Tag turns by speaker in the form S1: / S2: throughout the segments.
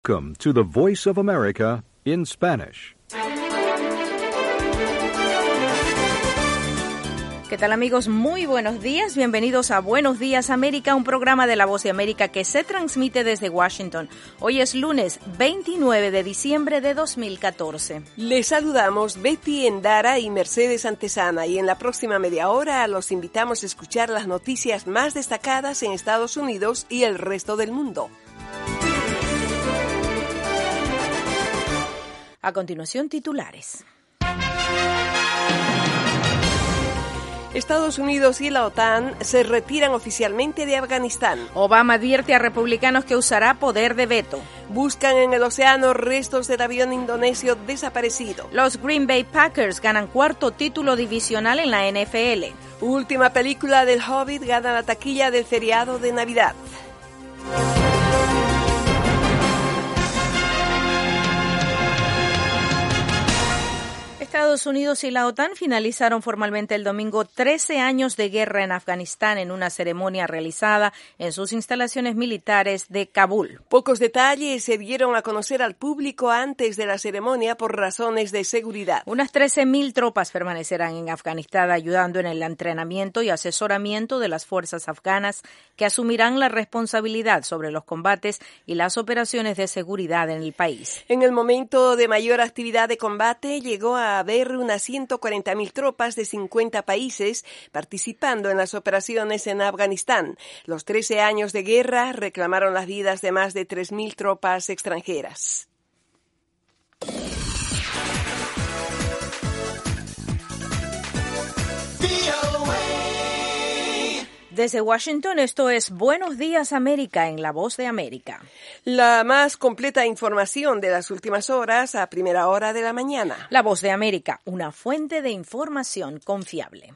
S1: Welcome to the Voice of America in Spanish.
S2: ¿Qué tal, amigos? Muy buenos días. Bienvenidos a Buenos Días América, un programa de La Voz de América que se transmite desde Washington. Hoy es lunes 29 de diciembre de 2014.
S3: Les saludamos Betty Endara y Mercedes Antesana, y en la próxima media hora los invitamos a escuchar las noticias más destacadas en Estados Unidos y el resto del mundo.
S2: A continuación, titulares.
S3: Estados Unidos y la OTAN se retiran oficialmente de Afganistán.
S2: Obama advierte a republicanos que usará poder de veto.
S3: Buscan en el océano restos del avión indonesio desaparecido.
S2: Los Green Bay Packers ganan cuarto título divisional en la NFL.
S3: Última película del Hobbit gana la taquilla del feriado de Navidad.
S2: Estados Unidos y la OTAN finalizaron formalmente el domingo 13 años de guerra en Afganistán en una ceremonia realizada en sus instalaciones militares de Kabul.
S3: Pocos detalles se dieron a conocer al público antes de la ceremonia por razones de seguridad.
S2: Unas 13,000 tropas permanecerán en Afganistán ayudando en el entrenamiento y asesoramiento de las fuerzas afganas que asumirán la responsabilidad sobre los combates y las operaciones de seguridad en el país.
S3: En el momento de mayor actividad de combate llegó a haber unas 140,000 tropas de 50 países participando en las operaciones en Afganistán. Los 13 años de guerra reclamaron las vidas de más de 3,000 tropas extranjeras.
S2: Desde Washington, esto es Buenos Días América en La Voz de América.
S3: La más completa información de las últimas horas a primera hora de la mañana.
S2: La Voz de América, una fuente de información confiable.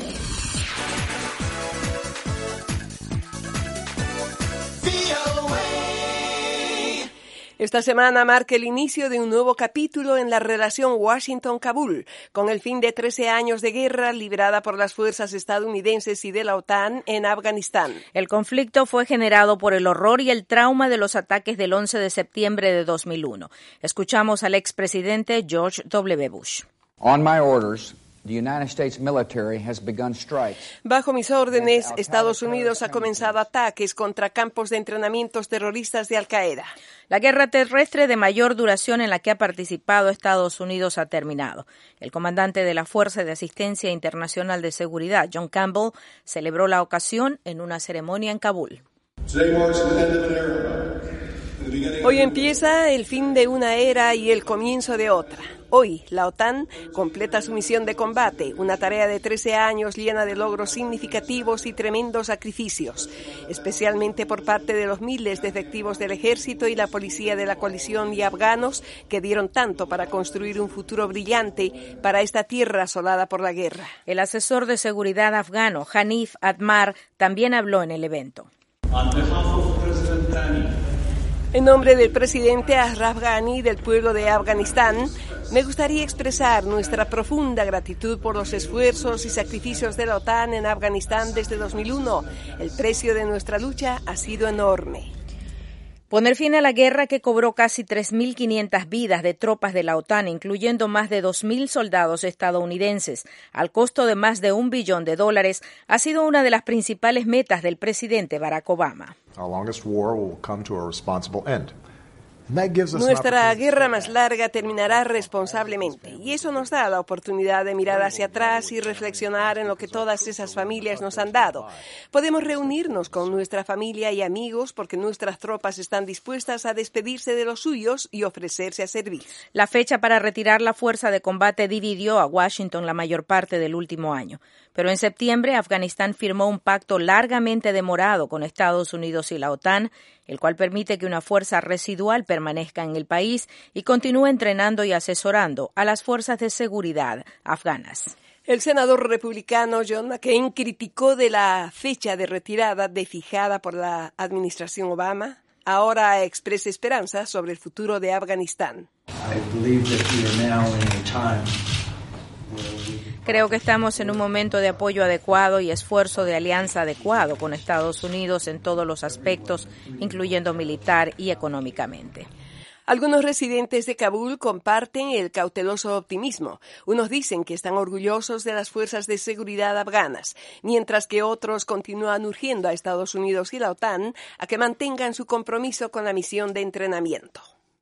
S3: Esta semana marca el inicio de un nuevo capítulo en la relación Washington-Kabul, con el fin de 13 años de guerra librada por las fuerzas estadounidenses y de la OTAN en Afganistán.
S2: El conflicto fue generado por el horror y el trauma de los ataques del 11 de septiembre de 2001. Escuchamos al expresidente George W. Bush.
S4: On my orders, the United States military has begun strikes.
S3: Bajo mis órdenes, Estados Unidos ha comenzado ataques contra campos de entrenamientos terroristas de Al-Qaeda.
S2: La guerra terrestre de mayor duración en la que ha participado Estados Unidos ha terminado. El comandante de la Fuerza de Asistencia Internacional de Seguridad, John Campbell, celebró la ocasión en una ceremonia en Kabul.
S3: Hoy empieza el fin de una era y el comienzo de otra. Hoy, la OTAN completa su misión de combate, una tarea de 13 años llena de logros significativos y tremendos sacrificios, especialmente por parte de los miles de efectivos del ejército y la policía de la coalición y afganos que dieron tanto para construir un futuro brillante para esta tierra asolada por la guerra.
S2: El asesor de seguridad afgano, Hanif Atmar, también habló en el evento.
S3: En nombre del presidente Ashraf Ghani y del pueblo de Afganistán, me gustaría expresar nuestra profunda gratitud por los esfuerzos y sacrificios de la OTAN en Afganistán desde 2001. El precio de nuestra lucha ha sido enorme.
S2: Poner fin a la guerra que cobró casi 3.500 vidas de tropas de la OTAN, incluyendo más de 2.000 soldados estadounidenses, al costo de más de $1 billón, ha sido una de las principales metas del presidente Barack Obama.
S5: Our longest war will come to a responsible end.
S3: Nuestra guerra más larga terminará responsablemente, y eso nos da la oportunidad de mirar hacia atrás y reflexionar en lo que todas esas familias nos han dado. Podemos reunirnos con nuestra familia y amigos porque nuestras tropas están dispuestas a despedirse de los suyos y ofrecerse a servir.
S2: La fecha para retirar la fuerza de combate dividió a Washington la mayor parte del último año. Pero en septiembre, Afganistán firmó un pacto largamente demorado con Estados Unidos y la OTAN, el cual permite que una fuerza residual permanezca en el país y continúe entrenando y asesorando a las fuerzas de seguridad afganas.
S3: El senador republicano John McCain criticó de la fecha de retirada fijada por la administración Obama. Ahora expresa esperanza sobre el futuro de Afganistán.
S2: Creo que estamos en un momento de apoyo adecuado y esfuerzo de alianza adecuado con Estados Unidos en todos los aspectos, incluyendo militar y económicamente.
S3: Algunos residentes de Kabul comparten el cauteloso optimismo. Unos dicen que están orgullosos de las fuerzas de seguridad afganas, mientras que otros continúan urgiendo a Estados Unidos y la OTAN a que mantengan su compromiso con la misión de entrenamiento.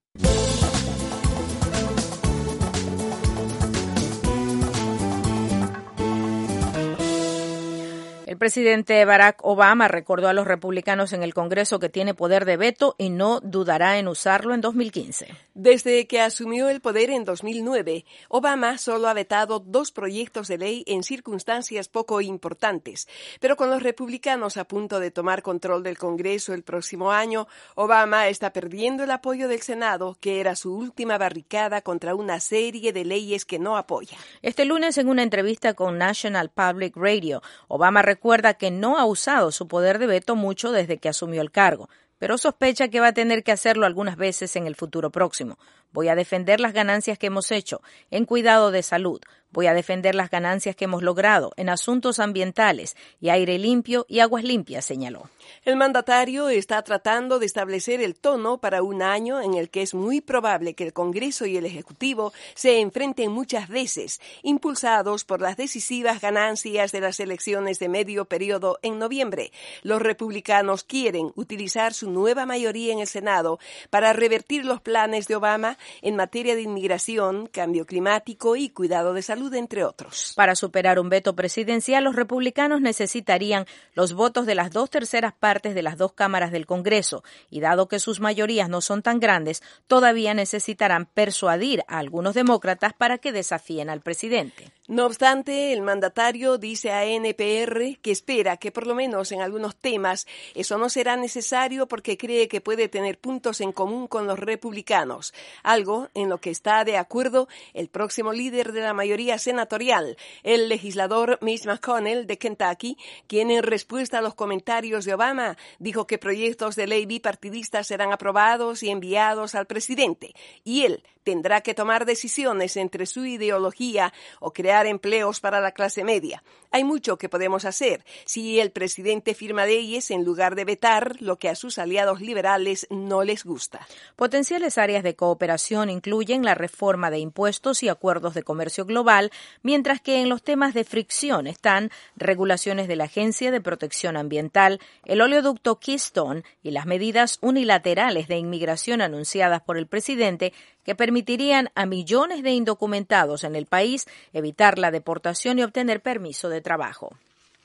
S2: El presidente Barack Obama recordó a los republicanos en el Congreso que tiene poder de veto y no dudará en usarlo en 2015.
S3: Desde que asumió el poder en 2009, Obama solo ha vetado 2 proyectos de ley en circunstancias poco importantes. Pero con los republicanos a punto de tomar control del Congreso el próximo año, Obama está perdiendo el apoyo del Senado, que era su última barricada contra una serie de leyes que no apoya.
S2: Este lunes, en una entrevista con National Public Radio, Obama recuerda que no ha usado su poder de veto mucho desde que asumió el cargo, pero sospecha que va a tener que hacerlo algunas veces en el futuro próximo. Voy a defender las ganancias que hemos hecho en cuidado de salud. Voy a defender las ganancias que hemos logrado en asuntos ambientales y aire limpio y aguas limpias, señaló.
S3: El mandatario está tratando de establecer el tono para un año en el que es muy probable que el Congreso y el Ejecutivo se enfrenten muchas veces, impulsados por las decisivas ganancias de las elecciones de medio periodo en noviembre. Los republicanos quieren utilizar su nueva mayoría en el Senado para revertir los planes de Obama en materia de inmigración, cambio climático y cuidado de salud, entre otros.
S2: Para superar un veto presidencial, los republicanos necesitarían los votos de las 2/3 partes de las 2 cámaras del Congreso, y dado que sus mayorías no son tan grandes, todavía necesitarán persuadir a algunos demócratas para que desafíen al presidente.
S3: No obstante, el mandatario dice a NPR que espera que por lo menos en algunos temas eso no será necesario porque cree que puede tener puntos en común con los republicanos, algo en lo que está de acuerdo el próximo líder de la mayoría senatorial, el legislador Mitch McConnell de Kentucky, quien en respuesta a los comentarios de Obama dijo que proyectos de ley bipartidistas serán aprobados y enviados al presidente, y él tendrá que tomar decisiones entre su ideología o crear empleos para la clase media. Hay mucho que podemos hacer si el presidente firma leyes en lugar de vetar lo que a sus aliados liberales no les gusta.
S2: Potenciales áreas de cooperación incluyen la reforma de impuestos y acuerdos de comercio global, mientras que en los temas de fricción están regulaciones de la Agencia de Protección Ambiental, el oleoducto Keystone y las medidas unilaterales de inmigración anunciadas por el presidente que permitirían a millones de indocumentados en el país evitar la deportación y obtener permiso de trabajo.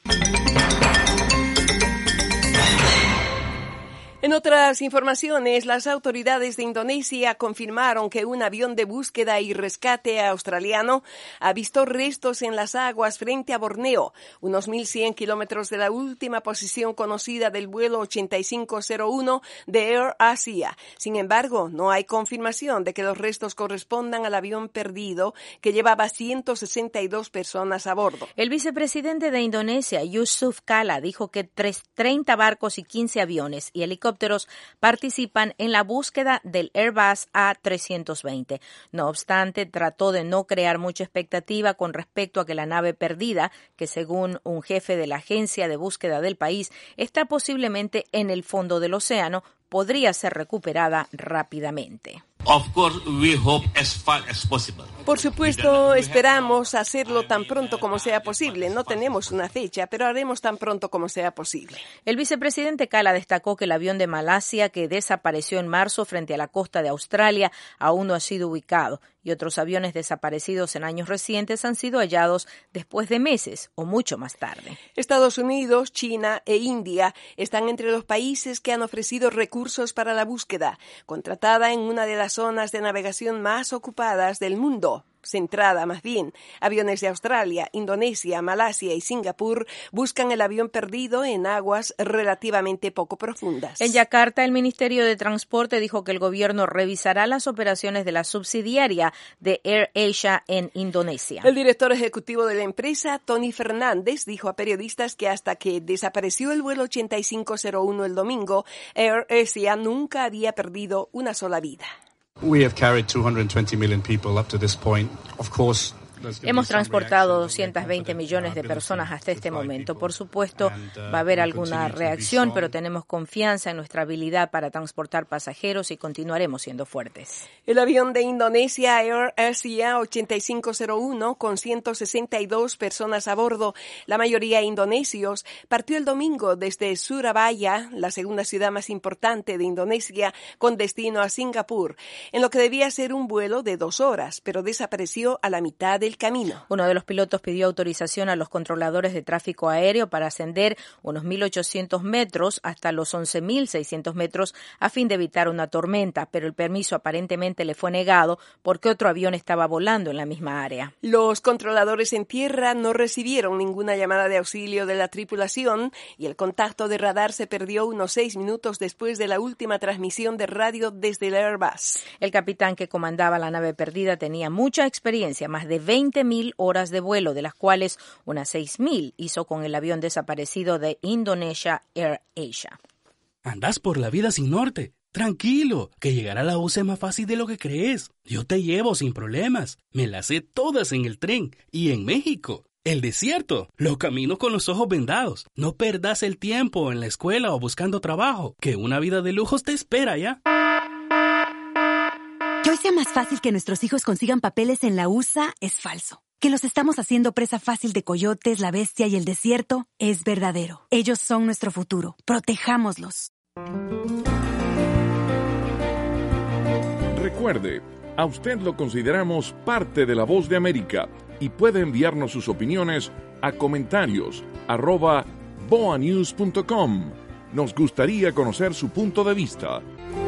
S3: En otras informaciones, las autoridades de Indonesia confirmaron que un avión de búsqueda y rescate australiano ha visto restos en las aguas frente a Borneo, unos 1.100 kilómetros de la última posición conocida del vuelo 8501 de Air Asia. Sin embargo, no hay confirmación de que los restos correspondan al avión perdido que llevaba 162 personas a bordo.
S2: El vicepresidente de Indonesia, Yusuf Kala, dijo que 30 barcos y 15 aviones y helicópteros participan en la búsqueda del Airbus A320. No obstante, trató de no crear mucha expectativa con respecto a que la nave perdida, que según un jefe de la agencia de búsqueda del país, está posiblemente en el fondo del océano, podría ser recuperada rápidamente.
S3: Por supuesto, esperamos hacerlo tan pronto como sea posible. No tenemos una fecha, pero haremos tan pronto como sea posible.
S2: El vicepresidente Kala destacó que el avión de Malasia que desapareció en marzo frente a la costa de Australia aún no ha sido ubicado y otros aviones desaparecidos en años recientes han sido hallados después de meses o mucho más tarde.
S3: Estados Unidos, China e India están entre los países que han ofrecido recursos para la búsqueda, contratada en una de las zonas de navegación más ocupadas del mundo. Centrada más bien. Aviones de Australia, Indonesia, Malasia y Singapur buscan el avión perdido en aguas relativamente poco profundas.
S2: En Yakarta, el Ministerio de Transporte dijo que el gobierno revisará las operaciones de la subsidiaria de Air Asia en Indonesia.
S3: El director ejecutivo de la empresa, Tony Fernández, dijo a periodistas que hasta que desapareció el vuelo 8501 el domingo, Air Asia nunca había perdido una sola vida.
S6: We have carried 220 million people up to this point. Of course,
S2: Hemos transportado 220 millones de personas hasta este momento. Por supuesto, va a haber alguna reacción, pero tenemos confianza en nuestra habilidad para transportar pasajeros y continuaremos siendo fuertes.
S3: El avión de Indonesia Air Asia 8501 con 162 personas a bordo, la mayoría indonesios, partió el domingo desde Surabaya, la segunda ciudad más importante de Indonesia, con destino a Singapur, en lo que debía ser un vuelo de 2 horas, pero desapareció a la mitad del camino.
S2: Uno de los pilotos pidió autorización a los controladores de tráfico aéreo para ascender unos 1.800 metros hasta los 11.600 metros a fin de evitar una tormenta, pero el permiso aparentemente le fue negado porque otro avión estaba volando en la misma área.
S3: Los controladores en tierra no recibieron ninguna llamada de auxilio de la tripulación y el contacto de radar se perdió unos 6 minutos después de la última transmisión de radio desde el Airbus.
S2: El capitán que comandaba la nave perdida tenía mucha experiencia, más de 20.000 horas de vuelo, de las cuales unas 6.000 hizo con el avión desaparecido de Indonesia Air Asia.
S6: Andás por la vida sin norte. Tranquilo, que llegar a la USA es más fácil de lo que crees. Yo te llevo sin problemas. Me las sé todas en el tren y en México. El desierto, los caminos con los ojos vendados. No perdas el tiempo en la escuela o buscando trabajo, que una vida de lujos te espera ya.
S7: Que hoy sea más fácil que nuestros hijos consigan papeles en la USA es falso. Que los estamos haciendo presa fácil de coyotes, la bestia y el desierto es verdadero. Ellos son nuestro futuro. Protejámoslos.
S8: Recuerde, a usted lo consideramos parte de La Voz de América y puede enviarnos sus opiniones a comentarios@boanews.com. Nos gustaría conocer su punto de vista.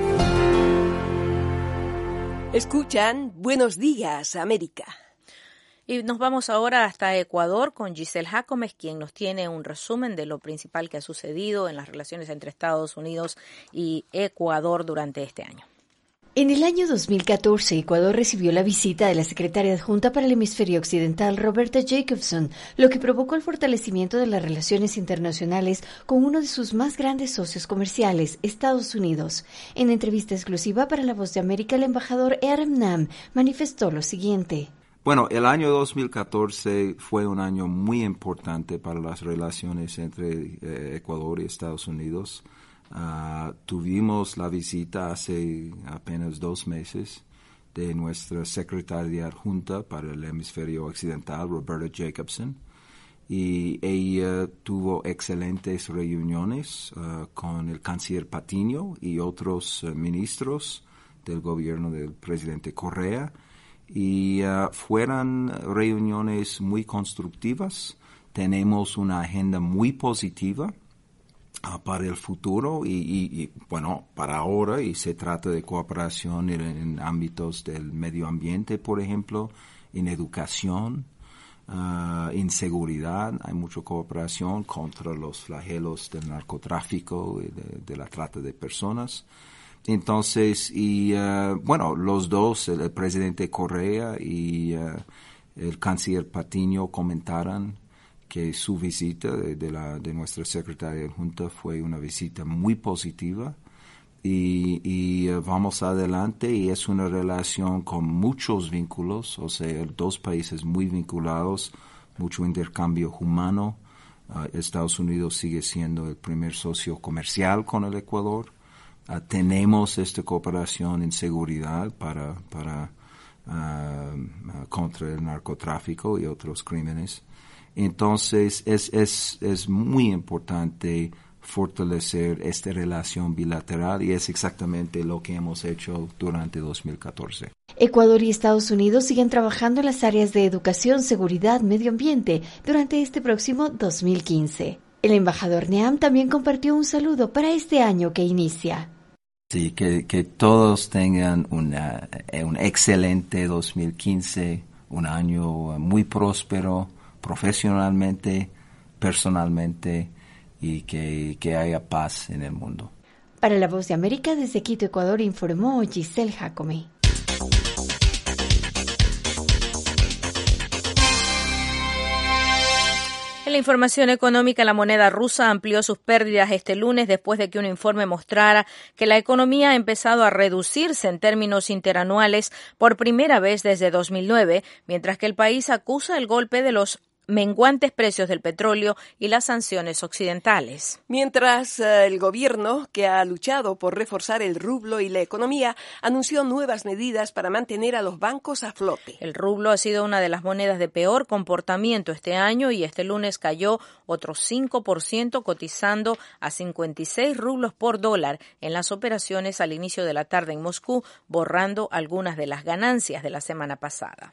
S3: Escuchan Buenos Días, América.
S2: Y nos vamos ahora hasta Ecuador con Giselle Jácomes, quien nos tiene un resumen de lo principal que ha sucedido en las relaciones entre Estados Unidos y Ecuador durante este año.
S9: En el año 2014, Ecuador recibió la visita de la secretaria adjunta para el hemisferio occidental, Roberta Jacobson, lo que provocó el fortalecimiento de las relaciones internacionales con uno de sus más grandes socios comerciales, Estados Unidos. En entrevista exclusiva para La Voz de América, el embajador Adam Nam manifestó lo siguiente.
S10: Bueno, el año 2014 fue un año muy importante para las relaciones entre Ecuador y Estados Unidos. Tuvimos la visita hace apenas 2 meses de nuestra secretaria adjunta para el hemisferio occidental, Roberta Jacobson, y ella tuvo excelentes reuniones con el canciller Patiño y otros ministros del gobierno del presidente Correa, y fueron reuniones muy constructivas. Tenemos una agenda muy positiva para el futuro y bueno, para ahora, y se trata de cooperación en ámbitos del medio ambiente, por ejemplo, en educación, en seguridad. Hay mucha cooperación contra los flagelos del narcotráfico y de la trata de personas. Entonces, bueno, los dos, el presidente Correa y el canciller Patiño, comentaron que su visita de nuestra secretaria adjunta fue una visita muy positiva y vamos adelante, y es una relación con muchos vínculos, o sea, 2 países muy vinculados, mucho intercambio humano. Estados Unidos sigue siendo el primer socio comercial con el Ecuador. Tenemos esta cooperación en seguridad para contra el narcotráfico y otros crímenes. Entonces, es muy importante fortalecer esta relación bilateral, y es exactamente lo que hemos hecho durante 2014.
S9: Ecuador y Estados Unidos siguen trabajando en las áreas de educación, seguridad, medio ambiente durante este próximo 2015. El embajador Neam también compartió un saludo para este año que inicia.
S10: Sí, que todos tengan un excelente 2015, un año muy próspero, profesionalmente, personalmente, y que haya paz en el mundo.
S9: Para La Voz de América, desde Quito, Ecuador, informó Giselle Jácome.
S2: En la información económica, la moneda rusa amplió sus pérdidas este lunes después de que un informe mostrara que la economía ha empezado a reducirse en términos interanuales por primera vez desde 2009, mientras que el país acusa el golpe de los menguantes precios del petróleo y las sanciones occidentales.
S3: Mientras el gobierno, que ha luchado por reforzar el rublo y la economía, anunció nuevas medidas para mantener a los bancos a flote.
S2: El rublo ha sido una de las monedas de peor comportamiento este año y este lunes cayó otro 5%, cotizando a 56 rublos por dólar en las operaciones al inicio de la tarde en Moscú, borrando algunas de las ganancias de la semana pasada.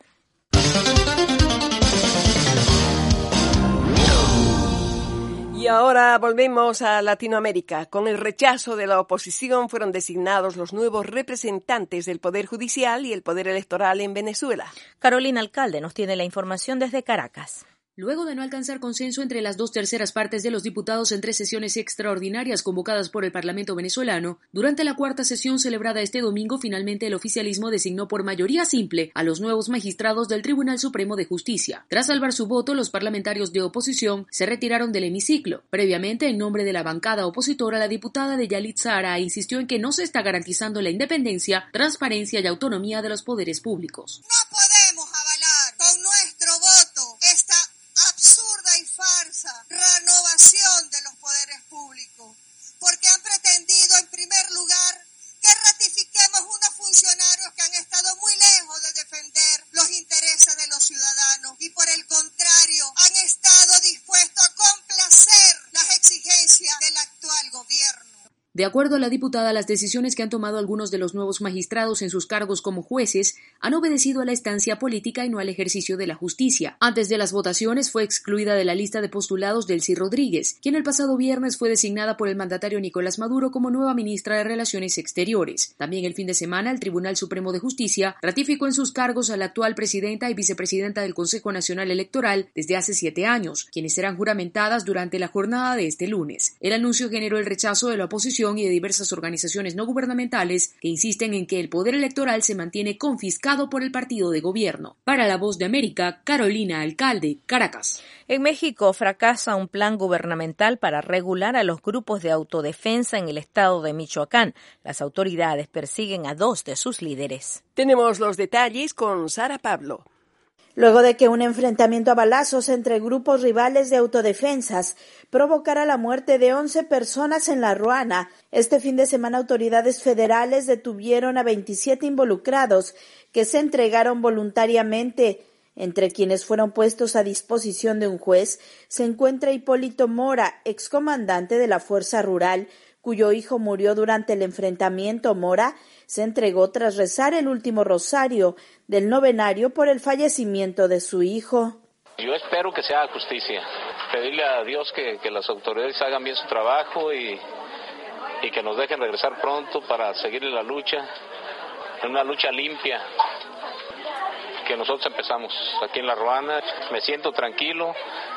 S3: Y ahora volvemos a Latinoamérica. Con el rechazo de la oposición fueron designados los nuevos representantes del Poder Judicial y el Poder Electoral en Venezuela.
S2: Carolina Alcalde nos tiene la información desde Caracas.
S11: Luego de no alcanzar consenso entre las 2/3 partes de los diputados en 3 sesiones extraordinarias convocadas por el Parlamento venezolano, durante la cuarta sesión celebrada este domingo, finalmente el oficialismo designó por mayoría simple a los nuevos magistrados del Tribunal Supremo de Justicia. Tras salvar su voto, los parlamentarios de oposición se retiraron del hemiciclo. Previamente, en nombre de la bancada opositora, la diputada de Yalitza Ara insistió en que no se está garantizando la independencia, transparencia y autonomía de los poderes públicos.
S12: No podemos avalar con nuestro voto esta absurda y farsa renovación de los poderes públicos, porque han pretendido en primer lugar que ratifiquemos unos funcionarios que han estado muy lejos de defender los intereses de los ciudadanos y por el contrario han estado dispuestos a complacer las exigencias del actual gobierno.
S11: De acuerdo a la diputada, las decisiones que han tomado algunos de los nuevos magistrados en sus cargos como jueces han obedecido a la estancia política y no al ejercicio de la justicia. Antes de las votaciones fue excluida de la lista de postulados Delcy Rodríguez, quien el pasado viernes fue designada por el mandatario Nicolás Maduro como nueva ministra de Relaciones Exteriores. También el fin de semana el Tribunal Supremo de Justicia ratificó en sus cargos a la actual presidenta y vicepresidenta del Consejo Nacional Electoral desde hace 7 años, quienes serán juramentadas durante la jornada de este lunes. El anuncio generó el rechazo de la oposición y de diversas organizaciones no gubernamentales que insisten en que el poder electoral se mantiene confiscado por el partido de gobierno. Para La Voz de América, Carolina Alcalde, Caracas.
S2: En México fracasa un plan gubernamental para regular a los grupos de autodefensa en el estado de Michoacán. Las autoridades persiguen a 2 de sus líderes.
S3: Tenemos los detalles con Sara Pablo.
S13: Luego de que un enfrentamiento a balazos entre grupos rivales de autodefensas provocara la muerte de 11 personas en La Ruana, este fin de semana autoridades federales detuvieron a 27 involucrados que se entregaron voluntariamente. Entre quienes fueron puestos a disposición de un juez se encuentra Hipólito Mora, excomandante de la Fuerza Rural, cuyo hijo murió durante el enfrentamiento. Mora se entregó tras rezar el último rosario del novenario por el fallecimiento de su hijo.
S14: Yo espero que se haga justicia, pedirle a Dios que las autoridades hagan bien su trabajo y que nos dejen regresar pronto para seguir en la lucha, en una lucha limpia que nosotros empezamos aquí en La Ruana. Me siento tranquilo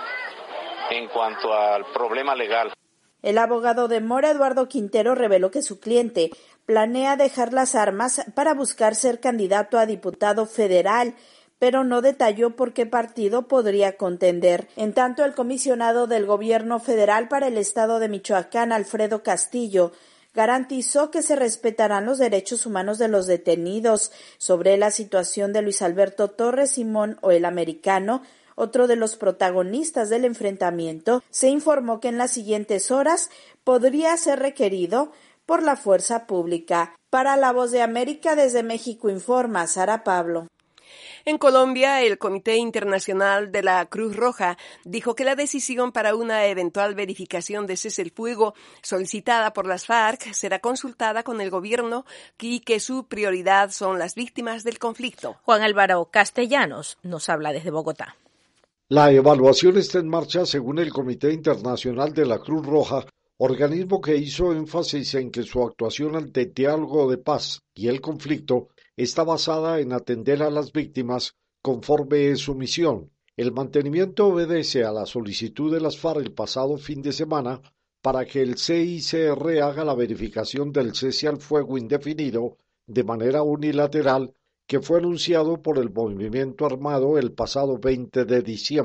S14: en cuanto al problema legal.
S13: El abogado de Mora, Eduardo Quintero, reveló que su cliente planea dejar las armas para buscar ser candidato a diputado federal, pero no detalló por qué partido podría contender. En tanto, el comisionado del gobierno federal para el estado de Michoacán, Alfredo Castillo, garantizó que se respetarán los derechos humanos de los detenidos. Sobre la situación de Luis Alberto Torres Simón o el americano, otro de los protagonistas del enfrentamiento, se informó que en las siguientes horas podría ser requerido por la fuerza pública. Para La Voz de América, desde México informa Sara Pablo.
S3: En Colombia, el Comité Internacional de la Cruz Roja dijo que la decisión para una eventual verificación de cese el fuego solicitada por las FARC será consultada con el gobierno y que su prioridad son las víctimas del conflicto.
S2: Juan Álvaro Castellanos nos habla desde Bogotá.
S15: La evaluación está en marcha según el Comité Internacional de la Cruz Roja, organismo que hizo énfasis en que su actuación ante el diálogo de paz y el conflicto está basada en atender a las víctimas conforme es su misión. El mantenimiento obedece a la solicitud de las FARC el pasado fin de semana para que el CICR haga la verificación del cese al fuego indefinido de manera unilateral que fue anunciado por el movimiento armado el pasado 20 de diciembre.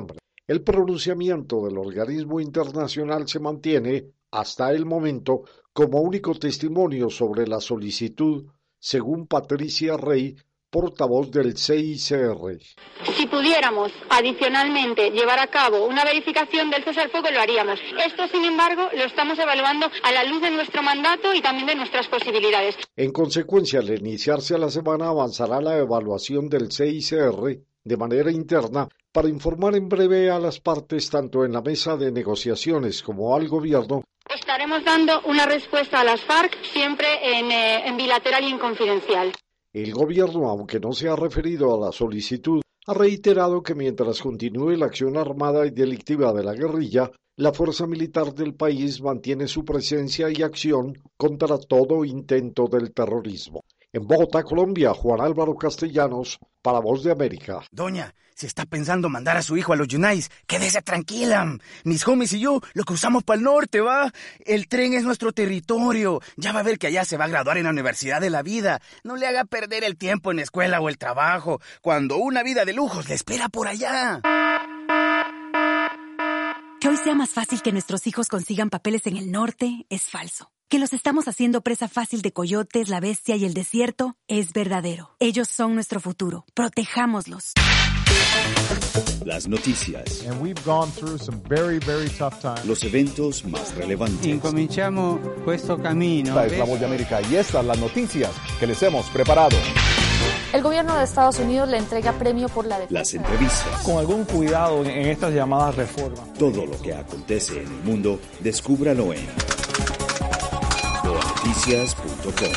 S15: El pronunciamiento del organismo internacional se mantiene, hasta el momento, como único testimonio sobre la solicitud, según Patricia Rey, portavoz del CICR.
S16: Si pudiéramos, adicionalmente, llevar a cabo una verificación del cese al fuego, lo haríamos. Esto, sin embargo, lo estamos evaluando a la luz de nuestro mandato y también de nuestras posibilidades.
S15: En consecuencia, al iniciarse la semana, avanzará la evaluación del CICR de manera interna para informar en breve a las partes, tanto en la mesa de negociaciones como al gobierno.
S16: Estaremos dando una respuesta a las FARC siempre en bilateral y en confidencial.
S15: El gobierno, aunque no se ha referido a la solicitud, ha reiterado que mientras continúe la acción armada y delictiva de la guerrilla, la fuerza militar del país mantiene su presencia y acción contra todo intento del terrorismo. En Bogotá, Colombia, Juan Álvaro Castellanos, para Voz de América.
S17: Doña, si está pensando mandar a su hijo a los Yunais, quédese tranquila. Mis homies y yo lo cruzamos para el norte, ¿va? El tren es nuestro territorio. Ya va a ver que allá se va a graduar en la Universidad de la Vida. No le haga perder el tiempo en la escuela o el trabajo, cuando una vida de lujos le espera por allá.
S7: Que hoy sea más fácil que nuestros hijos consigan papeles en el norte es falso. Que los estamos haciendo presa fácil de coyotes, la bestia y el desierto es verdadero. Ellos son nuestro futuro. Protejámoslos.
S18: Las noticias.
S19: And we've gone through some very, very tough times.
S18: Los eventos más relevantes.
S20: Incominciamo questo cammino.
S19: Esta es La Voz de América y estas las noticias que les hemos preparado.
S21: El gobierno de Estados Unidos le entrega premio por la defensa.
S18: Las entrevistas.
S22: Con algún cuidado en estas llamadas reformas.
S18: Todo lo que acontece en el mundo, descúbralo en boanoticias.com.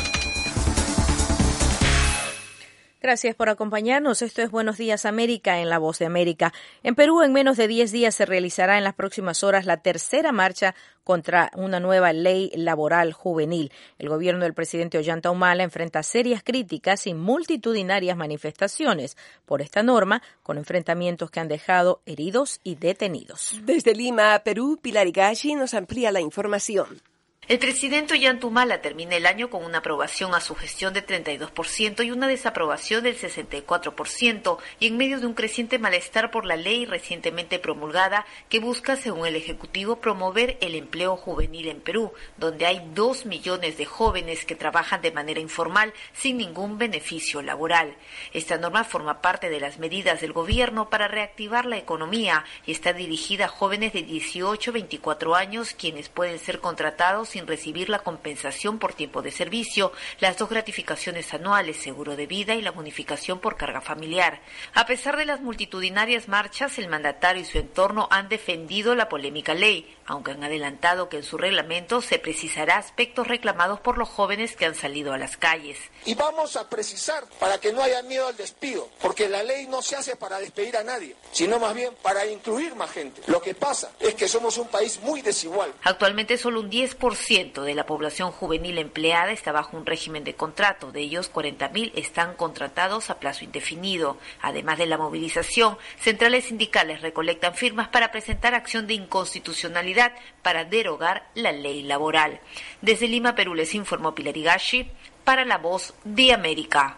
S2: Gracias por acompañarnos. Esto es Buenos Días América en La Voz de América. En Perú, en menos de 10 días se realizará en las próximas horas la tercera marcha contra una nueva ley laboral juvenil. El gobierno del presidente Ollanta Humala enfrenta serias críticas y multitudinarias manifestaciones por esta norma, con enfrentamientos que han dejado heridos y detenidos.
S3: Desde Lima, Perú, Pilar Higashi nos amplía la información.
S23: El presidente Ollanta Humala termina el año con una aprobación a su gestión de 32% y una desaprobación del 64%, y en medio de un creciente malestar por la ley recientemente promulgada que busca, según el Ejecutivo, promover el empleo juvenil en Perú, donde hay 2 millones de jóvenes que trabajan de manera informal sin ningún beneficio laboral. Esta norma forma parte de las medidas del gobierno para reactivar la economía y está dirigida a jóvenes de 18 a 24 años, quienes pueden ser contratados sin recibir la compensación por tiempo de servicio, las 2 gratificaciones anuales, seguro de vida y la bonificación por carga familiar. A pesar de las multitudinarias marchas, el mandatario y su entorno han defendido la polémica ley, aunque han adelantado que en su reglamento se precisará aspectos reclamados por los jóvenes que han salido a las calles.
S24: Y vamos a precisar para que no haya miedo al despido, porque la ley no se hace para despedir a nadie, sino más bien para incluir más gente. Lo que pasa es que somos un país muy desigual.
S23: Actualmente solo un 10% de la población juvenil empleada está bajo un régimen de contrato. De ellos, 40.000 están contratados a plazo indefinido. Además de la movilización, centrales sindicales recolectan firmas para presentar acción de inconstitucionalidad para derogar la ley laboral. Desde Lima, Perú, les informó Pilar Higashi para La Voz de América.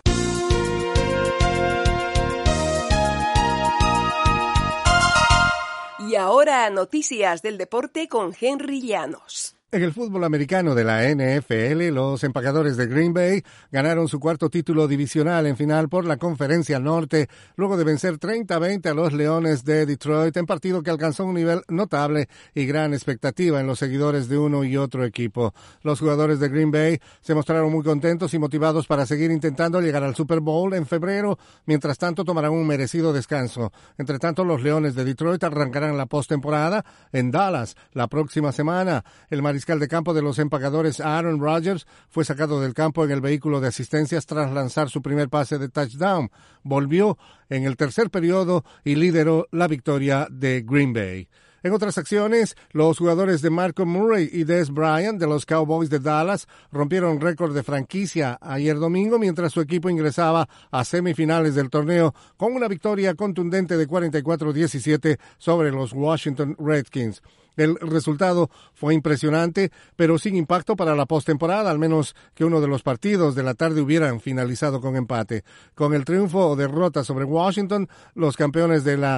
S3: Y ahora, noticias del deporte con Henry Llanos.
S25: En el fútbol americano de la NFL, los empacadores de Green Bay ganaron su 4º título divisional en final por la Conferencia Norte, luego de vencer 30-20 a los Leones de Detroit, en partido que alcanzó un nivel notable y gran expectativa en los seguidores de uno y otro equipo. Los jugadores de Green Bay se mostraron muy contentos y motivados para seguir intentando llegar al Super Bowl en febrero. Mientras tanto, tomarán un merecido descanso. Entre tanto, los Leones de Detroit arrancarán la postemporada en Dallas la próxima semana. El mariscal de campo de los empacadores, Aaron Rodgers, fue sacado del campo en el vehículo de asistencias tras lanzar su primer pase de touchdown. Volvió en el tercer periodo y lideró la victoria de Green Bay. En otras acciones, los jugadores de Marco Murray y Dez Bryant de los Cowboys de Dallas rompieron récord de franquicia ayer domingo, mientras su equipo ingresaba a semifinales del torneo con una victoria contundente de 44-17 sobre los Washington Redskins. El resultado fue impresionante, pero sin impacto para la postemporada, al menos que uno de los partidos de la tarde hubieran finalizado con empate. Con el triunfo o derrota sobre Washington, los campeones de la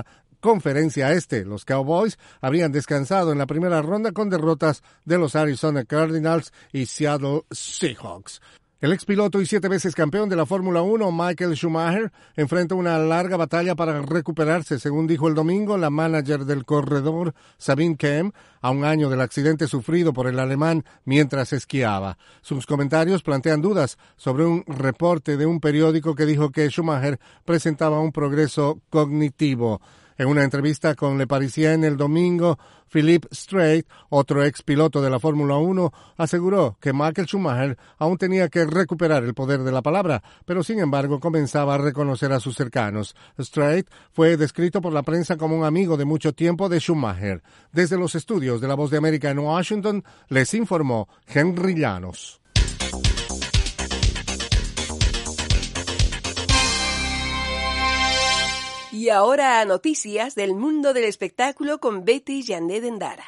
S25: Conferencia Este. Los Cowboys habrían descansado en la primera ronda con derrotas de los Arizona Cardinals y Seattle Seahawks. El expiloto y 7 veces campeón de la Fórmula 1, Michael Schumacher, enfrenta una larga batalla para recuperarse, según dijo el domingo la manager del corredor, Sabine Kehm, a un año del accidente sufrido por el alemán mientras esquiaba. Sus comentarios plantean dudas sobre un reporte de un periódico que dijo que Schumacher presentaba un progreso cognitivo. En una entrevista con Le Parisien el domingo, Philippe Strait, otro expiloto de la Fórmula 1, aseguró que Michael Schumacher aún tenía que recuperar el poder de la palabra, pero sin embargo comenzaba a reconocer a sus cercanos. Strait fue descrito por la prensa como un amigo de mucho tiempo de Schumacher. Desde los estudios de La Voz de América en Washington, les informó Henry Llanos.
S3: Y ahora noticias del mundo del espectáculo con Betty Janet Endara.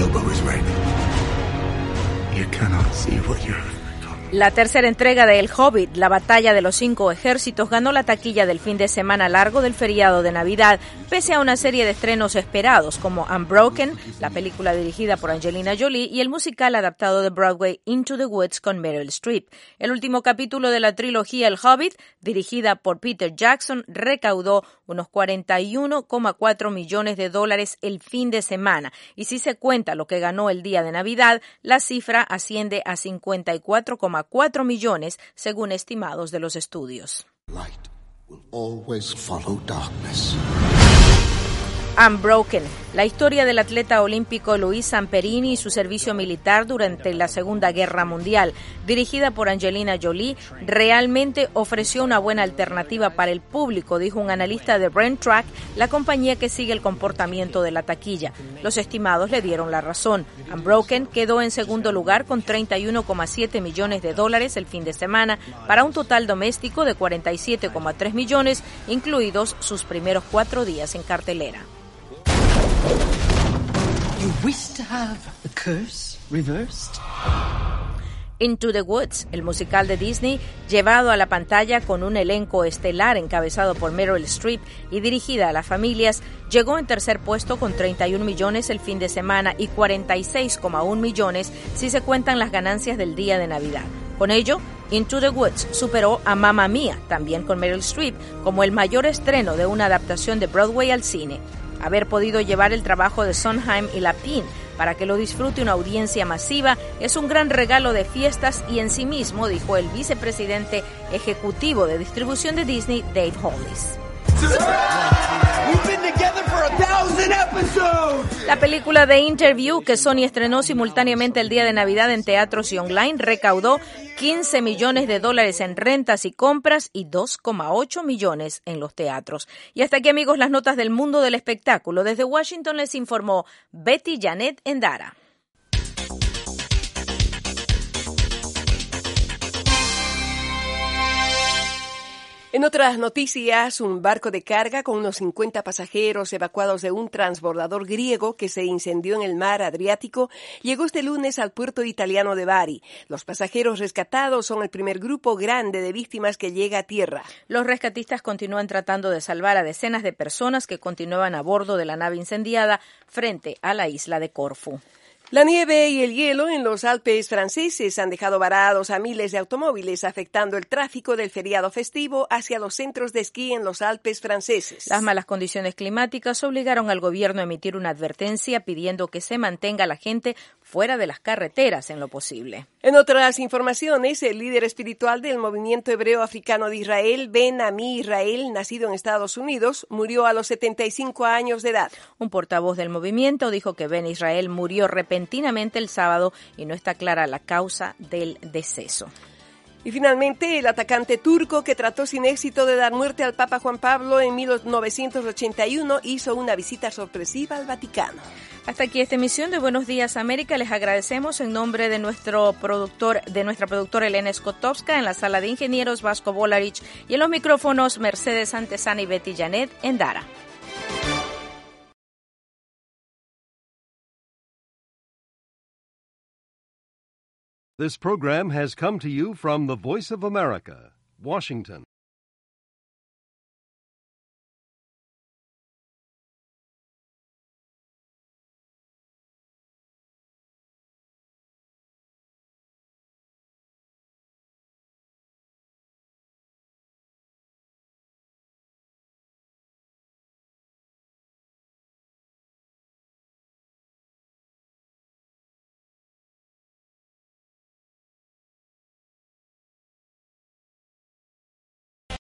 S2: La tercera entrega de El Hobbit, La batalla de los 5 ejércitos, ganó la taquilla del fin de semana largo del feriado de Navidad, pese a una serie de estrenos esperados como Unbroken, la película dirigida por Angelina Jolie, y el musical adaptado de Broadway Into the Woods con Meryl Streep. El último capítulo de la trilogía El Hobbit, dirigida por Peter Jackson, recaudó unos $41,4 millones el fin de semana. Y si se cuenta lo que ganó el día de Navidad, la cifra asciende a 54,4 millones, según estimados de los estudios.
S1: Light will always follow darkness.
S2: Unbroken, la historia del atleta olímpico Luis Samperini y su servicio militar durante la Segunda Guerra Mundial, dirigida por Angelina Jolie, realmente ofreció una buena alternativa para el público, dijo un analista de Brent Track, la compañía que sigue el comportamiento de la taquilla. Los estimados le dieron la razón. Unbroken quedó en segundo lugar con $31,7 millones el fin de semana, para un total doméstico de $47,3 millones, incluidos sus primeros 4 días en cartelera.
S4: You wish to have the curse reversed?
S2: Into the Woods, el musical de Disney, llevado a la pantalla con un elenco estelar encabezado por Meryl Streep y dirigida a las familias, llegó en tercer puesto con 31 millones el fin de semana y 46,1 millones si se cuentan las ganancias del día de Navidad. Con ello, Into the Woods superó a Mamma Mía, también con Meryl Streep, como el mayor estreno de una adaptación de Broadway al cine. Haber podido llevar el trabajo de Sondheim y Lapine para que lo disfrute una audiencia masiva es un gran regalo de fiestas y en sí mismo, dijo el vicepresidente ejecutivo de distribución de Disney, Dave Hollis. La película The Interview, que Sony estrenó simultáneamente el día de Navidad en teatros y online, recaudó $15 millones en rentas y compras y 2,8 millones en los teatros. Y hasta aquí, amigos, las notas del mundo del espectáculo. Desde Washington les informó Betty Janet Endara.
S3: En otras noticias, un barco de carga con unos 50 pasajeros evacuados de un transbordador griego que se incendió en el mar Adriático llegó este lunes al puerto italiano de Bari. Los pasajeros rescatados son el primer grupo grande de víctimas que llega a tierra.
S2: Los rescatistas continúan tratando de salvar a decenas de personas que continuaban a bordo de la nave incendiada frente a la isla de Corfú.
S3: La nieve y el hielo en los Alpes franceses han dejado varados a miles de automóviles, afectando el tráfico del feriado festivo hacia los centros de esquí en los Alpes franceses.
S2: Las malas condiciones climáticas obligaron al gobierno a emitir una advertencia pidiendo que se mantenga la gente fuera de las carreteras en lo posible.
S3: En otras informaciones, el líder espiritual del movimiento hebreo africano de Israel, Ben Ami Israel, nacido en Estados Unidos, murió a los 75 años de edad.
S2: Un portavoz del movimiento dijo que Ben Israel murió repentinamente el sábado y no está clara la causa del deceso.
S3: Y finalmente, el atacante turco que trató sin éxito de dar muerte al Papa Juan Pablo en 1981 hizo una visita sorpresiva al Vaticano.
S2: Hasta aquí esta emisión de Buenos Días América. Les agradecemos en nombre de nuestra productora Elena Skotowska, en la sala de ingenieros Vasco Volarich y en los micrófonos Mercedes Antesana y Betty Janet Endara.
S5: This program has come to you from the Voice of America, Washington.